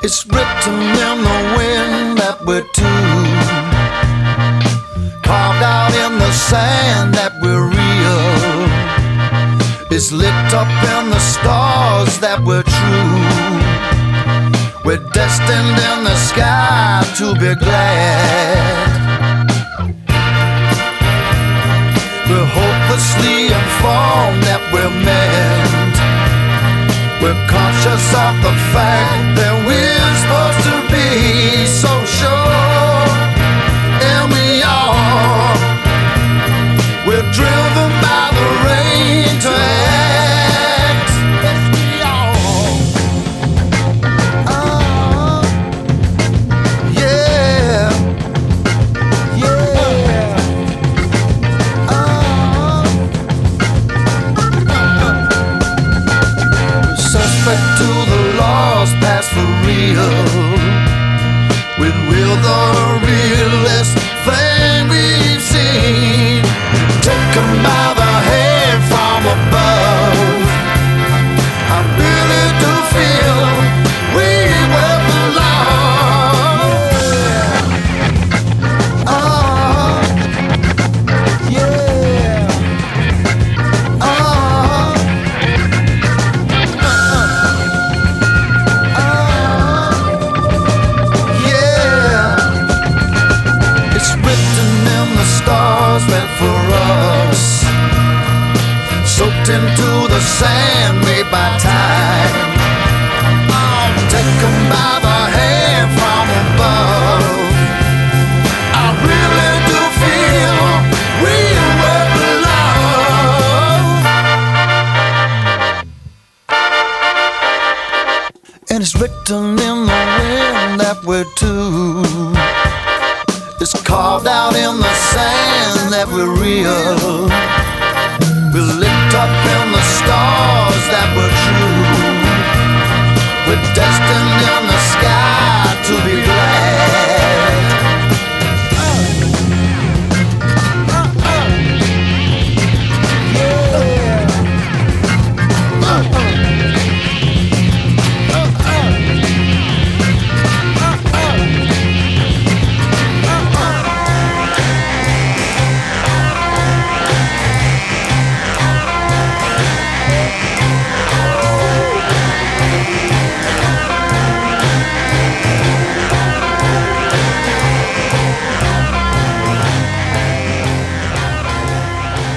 It's written in the wind that we're two, carved out in the sand that we're real. It's lit up in the stars that we're true. We're destined in the sky to be glad. We're hopelessly informed that we're meant. We're conscious of the fact that we're supposed to be so sure, and we are. We're driven by the rain to act. Yes, we are. Yeah, yeah. Suspect to the laws passed for real. When we're the realest thing we've seen, taken by the hand from above. I really do feel we will belong. Yeah. It's written in the stars meant for us, soaked into the sand made by time. Taken by the hand from above. I really do feel we will belong. And it's written in the wind that we're two. It's carved out in the sand that we're real. We're lit up in